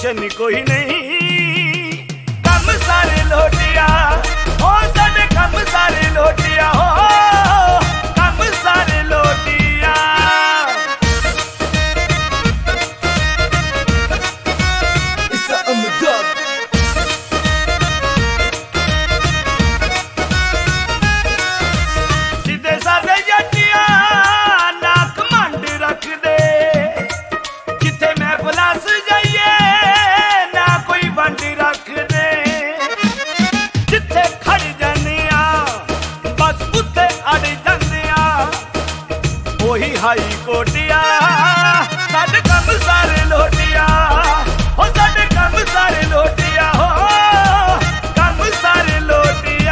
Tension कोई नहीं, कम सारे लोटिया हो साडे, कम सारे लोटिया हो, कम सारे लोटिया। सीधे साधे जटिया ना कमंड रख दे, जिथे मैं फलास जाइए ना कोई वंड रख दे, जिथे खड़ जाने बस उत्थे अड़ जाने ओही हाई कोटिया। साडे कम सारे लोटिया हो, साडे कम सारे लोटिया हो, कम सारे लोटिया।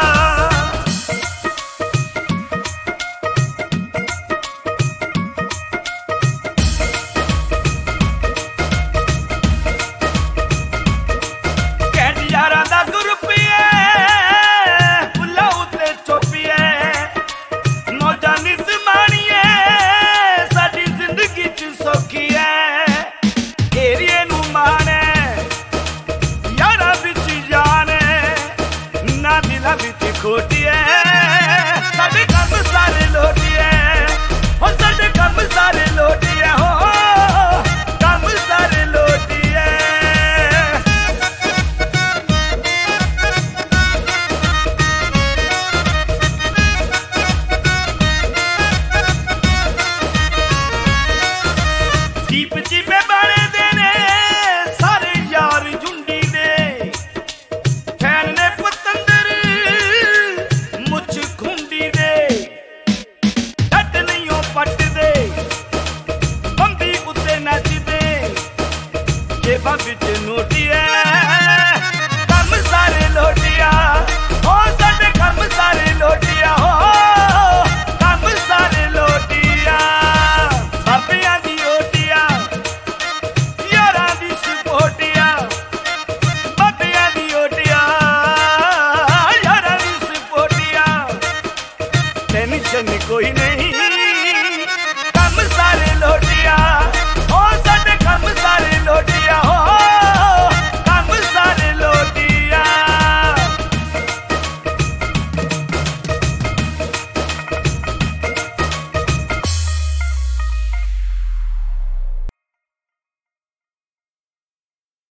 यारां दा ग्रुपिए फुल्ला उत्ते चोपिए, मौजां नित माणीए साडी जिंदगी च सौखी है। एरिए नू माने यारां विच जाने ना दिलां विच खोटिए। साडे कम सारे लोटिए हो, साडे कम सारे लोटिए हो, कम सारे लोटिए। जीप जीपे बाले देने सारे यार झुंडी दे, फैन ने पतंदर मुछ खुंडी दे, डट नहीं हो पट दे बंबी उत्ते नच दे, जेबा बिच नोटी है। कम सारे लोटिया हो, साडे कम सारे लोटिया हो, कम सारे लोटिया। बाबियां दी ओटिया यारां दी सपोटिया, बाबियां दी ओटिया यारां दी सपोटिया। टेंशन कोई नहीं।